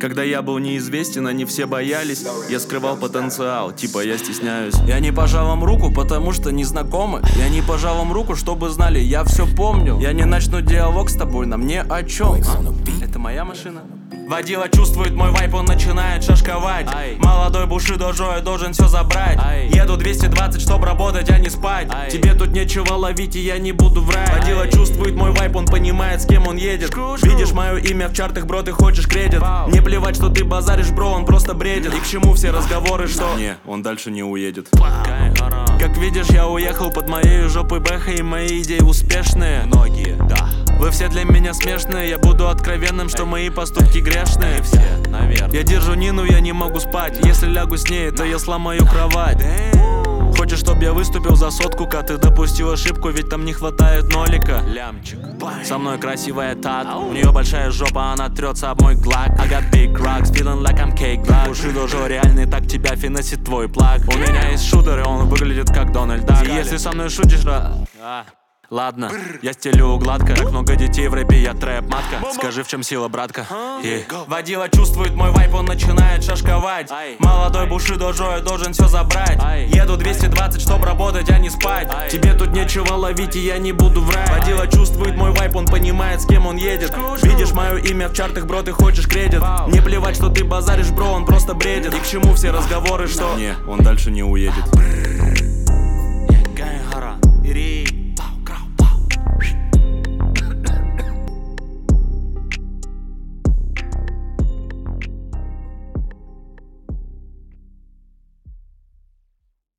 Когда я был неизвестен, они все боялись. Я скрывал потенциал, типа я стесняюсь. Я не пожал вам руку, потому что не знакомы. Я не пожал вам руку, чтобы знали, я все помню. Я не начну диалог с тобой, нам не о чем. Это моя машина. Водила чувствует мой вайп, он начинает шашковать. Молодой Бушидо Джо, я должен все забрать. Еду 220, чтоб работать, а не спать. Тебе тут нечего ловить, и я не буду врать. Водила чувствует мой вайп, он понимает, с кем он едет. Видишь мое имя в чартах, бро, ты хочешь кредит. Не плевать, что ты базаришь, бро, он просто бредит. И к чему все разговоры, что... Не, он дальше не уедет. Как видишь, я уехал под моей жопой бэха, и мои идеи успешные. Многие, да. Вы все для меня смешные, я буду откровенным, что мои поступки грешные. Все, наверное. Я держу Нину, я не могу спать. Если лягу с ней, то я сломаю кровать. Хочешь, чтоб я выступил за сотку, ты допустил ошибку, ведь там не хватает нолика. Лямчик. Со мной красивая тат, у нее большая жопа, она трется об мой глак. I got big rocks, feeling like I'm cake black. Бушидо Джо реальный, так тебя финансит твой плаг. У меня есть шутер, и он выглядит как Дональд Дак. И если со мной шутишь, ладно, я стелю гладко. Так много детей в рэпе, я трэп-матка. Скажи, в чем сила, братка? Водила чувствует мой вайп, он начинает шашковать. Молодой Бушидо Джо, я должен все забрать. Еду 220, чтоб работать, а не спать. Тебе тут нечего ловить, и я не буду врать. Водила чувствует мой вайп, он понимает, с кем он едет. Видишь мое имя в чартах, бро, ты хочешь кредит. Не плевать, что ты базаришь, бро, он просто бредит. И к чему все разговоры, что... Не, он дальше не уедет.